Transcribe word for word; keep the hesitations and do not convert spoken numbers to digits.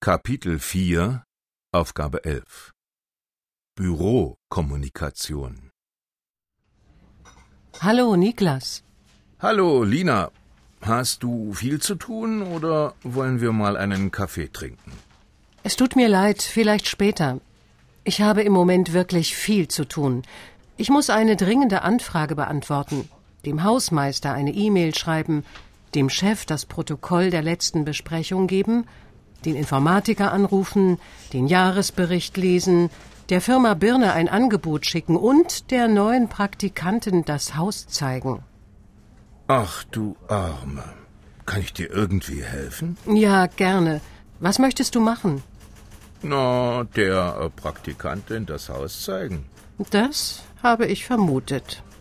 Kapitel vier, Aufgabe elf. Bürokommunikation. Hallo, Niklas. Hallo, Lina. Hast du viel zu tun oder wollen wir mal einen Kaffee trinken? Es tut mir leid, vielleicht später. Ich habe im Moment wirklich viel zu tun. Ich muss eine dringende Anfrage beantworten, dem Hausmeister eine E-Mail schreiben, dem Chef das Protokoll der letzten Besprechung geben, den Informatiker anrufen, den Jahresbericht lesen, der Firma Birne ein Angebot schicken und der neuen Praktikantin das Haus zeigen. Ach, du Arme. Kann ich dir irgendwie helfen? Ja, gerne. Was möchtest du machen? Na, der äh, Praktikantin das Haus zeigen. Das habe ich vermutet.